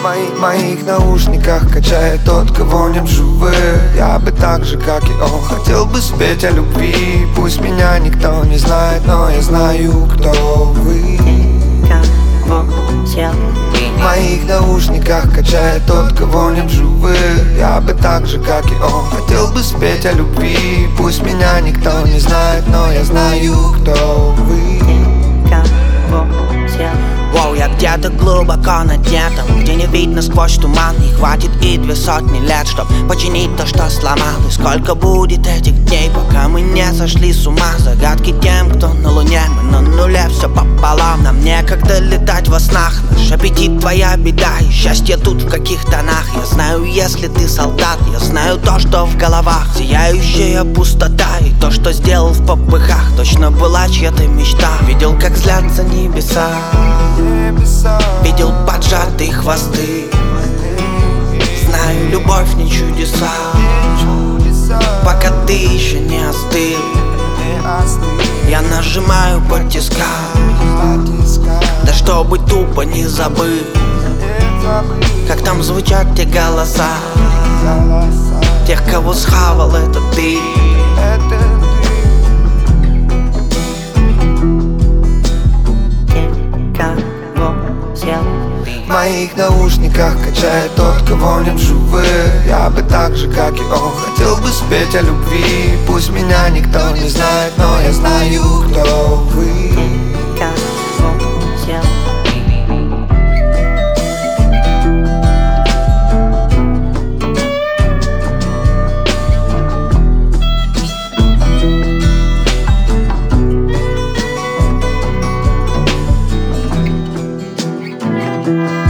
В моих наушниках качает тот, кого нет в живых. Я бы так же, как и он, хотел бы спеть о любви. Пусть меня никто не знает, но я знаю, кто вы. В моих наушниках качает тот, кого нет в живых. Я бы так же, как и он, хотел бы спеть о любви. Пусть меня никто не знает, но я знаю, кто вы. Воу, я где-то глубоко над нетом, где не видно сквозь туман. Не хватит и 200 лет, чтоб починить то, что сломалось. Сколько будет этих дней, пока мы не сошли с ума? Загадки тем, кто на луне, мы на нуле, все пополам. Нам некогда летать во снах, наш аппетит твоя беда, и счастье тут в каких тонах. Я знаю, если ты солдат, я знаю то, что в головах. Зияющая пустота, и то, что сделал в попыхах, точно была чья-то мечта. Видел, как злятся небеса, видел поджатые хвосты. Знаю, любовь не чудеса, пока ты еще не остыл. Я нажимаю по тискам, да чтобы тупо не забыть, как там звучат те голоса тех, кого схавал это ты. В моих наушниках качает тот, кого нет в живых. Я бы так же, как и он, хотел бы спеть о любви. Пусть меня никто не знает, но я знаю, кто вы. Thank